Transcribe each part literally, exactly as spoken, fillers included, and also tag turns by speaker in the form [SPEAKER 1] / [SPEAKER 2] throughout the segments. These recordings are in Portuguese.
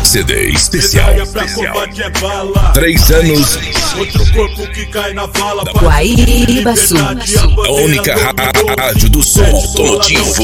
[SPEAKER 1] C D especial.
[SPEAKER 2] especial. É bala.
[SPEAKER 1] Três anos.
[SPEAKER 2] Outro corpo que cai na vala.
[SPEAKER 3] Guaíba Sul.
[SPEAKER 1] A única rádio do som automotivo.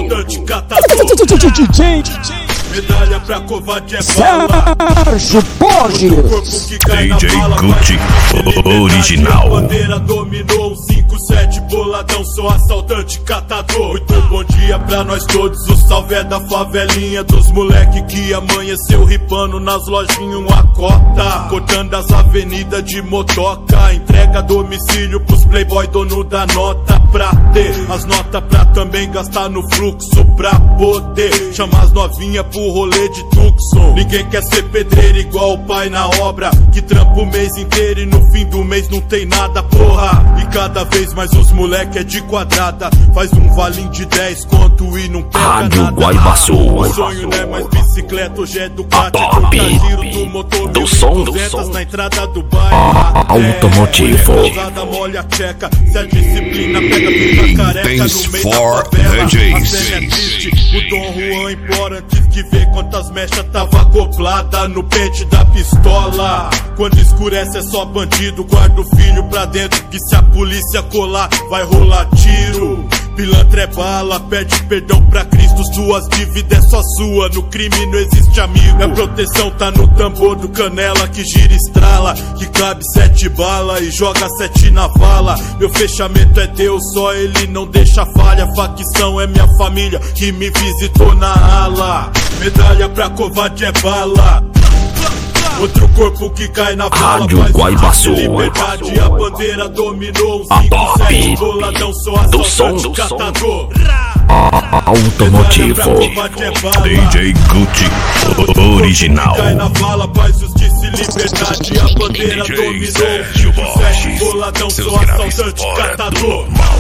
[SPEAKER 2] Medalha pra covarde é bala.
[SPEAKER 3] Sérgio Borges.
[SPEAKER 1] D J Gucci original.
[SPEAKER 2] Bandeira dominou, cinco sete boladão, sou assaltante catador. Muito bom dia pra nós todos, o salve é da favelinha, dos moleque que amanheceu ripando nas lojinhas uma cota, cortando as avenidas de motoca. Entrega domicílio pros playboy dono da nota, pra ter as notas pra também gastar no fluxo, pra poder chamar as novinhas pro rolê de Tucson. Ninguém quer ser pedreiro igual o pai na obra, que trampa o mês inteiro e no fim do mês não tem nada, porra. E cada vez mais os moleque é de quadrada, faz um valinho de dez conto e não pega
[SPEAKER 1] Rádio
[SPEAKER 2] nada.
[SPEAKER 1] Guaíba Sul.
[SPEAKER 2] O sonho não é mais bicicleta, hoje é Ducati,
[SPEAKER 1] top
[SPEAKER 2] giro do motor
[SPEAKER 1] do som, do som.
[SPEAKER 2] na entrada do bairro.
[SPEAKER 1] Automotivo.
[SPEAKER 2] É, molha a tcheca, se a disciplina pega fica careca
[SPEAKER 1] Thanks
[SPEAKER 2] no meio
[SPEAKER 1] for
[SPEAKER 2] da favela.
[SPEAKER 1] D Js.
[SPEAKER 2] A cena é triste, o Dom Juan implora antes que vê quantas mechas tava acoplada no pente da pistola. Quando escurece é só bandido, guarda o filho pra dentro, que se a polícia colar vai rolar tiro. Pilantra é bala, pede perdão pra Cristo, suas dívidas é só sua, no crime não existe amigo. Minha proteção tá no tambor do canela, que gira e estrala, que cabe sete bala e joga sete na vala. Meu fechamento é Deus, só ele não deixa falha. Facção é minha família, que me visitou na ala. Medalha pra covarde é bala. Outro corpo que cai na vala.
[SPEAKER 1] Rádio Guaíba Sul.
[SPEAKER 2] Liberdade, a bandeira dominou.
[SPEAKER 1] A
[SPEAKER 2] cinco sete
[SPEAKER 1] top
[SPEAKER 2] boladão, sou
[SPEAKER 1] do som,
[SPEAKER 2] assaltante
[SPEAKER 1] do
[SPEAKER 2] catador.
[SPEAKER 1] Automotivo. D J Gucci original.
[SPEAKER 2] Cai na vala, paz, justiça e liberdade, a bandeira
[SPEAKER 1] D J
[SPEAKER 2] dominou.
[SPEAKER 1] Sérgio
[SPEAKER 2] cinco sete
[SPEAKER 1] Borges,
[SPEAKER 2] boladão,
[SPEAKER 1] seus
[SPEAKER 2] sou
[SPEAKER 1] graves
[SPEAKER 2] assaltante
[SPEAKER 1] fora do
[SPEAKER 2] catador.
[SPEAKER 1] normal.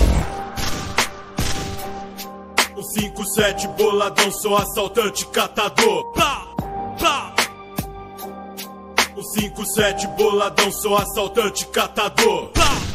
[SPEAKER 2] O cinco sete boladão, sou assaltante catador. Plá, plá. O cinco sete boladão, sou assaltante catador. Plá.